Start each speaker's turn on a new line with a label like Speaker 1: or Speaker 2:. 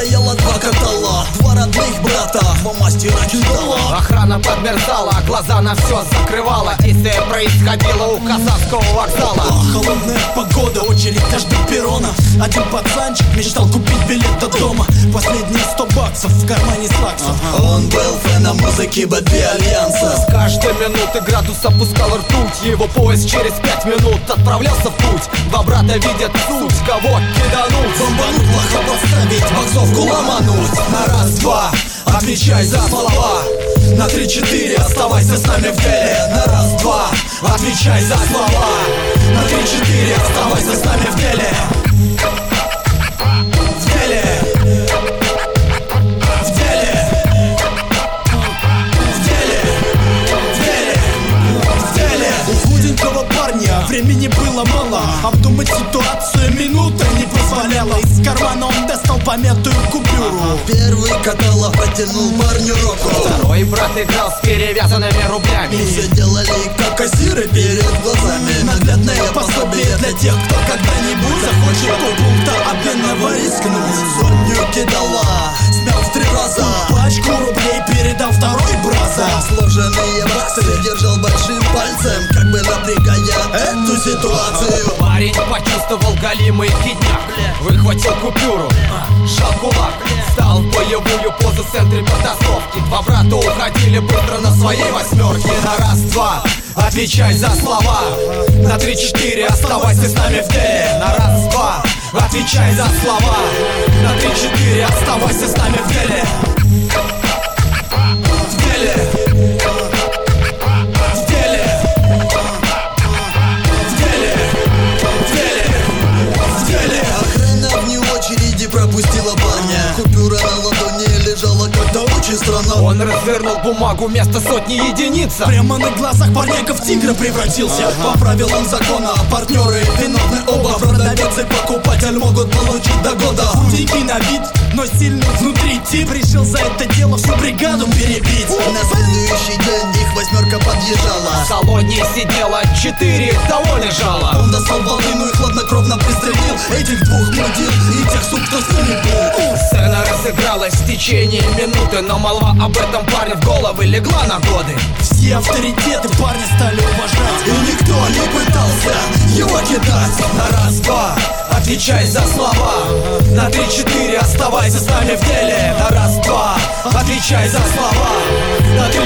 Speaker 1: стояло два катала, два родных брата, два мастера кидала.
Speaker 2: Охрана подмерзала, глаза на все закрывала. Действие происходило у Казанского вокзала.
Speaker 1: Холодная погода, очередь аж до перрона. Один пацанчик мечтал купить билет до дома. Последние 100 баксов в кармане слаксов. Он был фэном музыки Бэтби Альянса.
Speaker 2: С каждой минуты градус опускал ртуть. Его поезд через 5 минут отправлялся в путь. Два брата видят суть, кого кидануть.
Speaker 1: Бомбануть, лоха подставить, боксовку ломануть. На раз-два, отвечай за слова. На 3-4, оставайся с нами в деле. На раз-два, отвечай за слова. На 3-4, оставайся с нами в деле. В деле. В деле. В деле. В деле. В деле. У худенького парня времени было мало. Обдумать ситуацию минута не позволяла. Из кармана он достал помятую купюру. Первый катала протянул парню руку.
Speaker 2: Второй брат играл с перевязанными рублями.
Speaker 1: И все делали как кассиры перед глазами. Наглядное пособие для тех, кто когда-нибудь захочет у пункта обменного рискнуть. Сотню кидала, смял в 3 раза. Пачку рублей передал второй браза. Сложенные баксы держал большим пальцем, как бы напрягая эту ситуацию.
Speaker 2: Парень почувствовал голимый кидняк. Выхватил купюру, сжал кулак. Стал в боевую позу в центре потасовки. Два брата уходили быстро на своей восьмерке. На раз-два, отвечай за слова. На 3-4, оставайся с нами в деле. На раз-два, отвечай за слова. На 3-4, оставайся с нами в деле. В деле. В деле. В деле. В деле. В деле. Охрана вне очереди пропустила парня. Купюра на ладони лежала как-то очень странно. Он развернул бумагу вместо сотни единица.
Speaker 1: Прямо на глазах парняка в тигра превратился. По правилам закона партнеры виновны оба. Продавец и покупатель могут получить до года. Худенький на вид, но сильный внутри тип решил за это дело всю бригаду перебить. На следующий день их восьмерка подъезжала.
Speaker 2: В салоне сидело 4, того лежало.
Speaker 1: Он достал волыну и хладнокровно пристрелил этих двух мудил и тех сук, кто с ними был.
Speaker 2: Сцена разыгралась в течение минуты, но молва об этом парне в головы легла на годы.
Speaker 1: Все авторитеты парня стали уважать, и никто не пытался его кидать. На раз-два, отвечай за слова. На 3-4, оставайся с нами в деле. На раз-два, отвечай за слова. На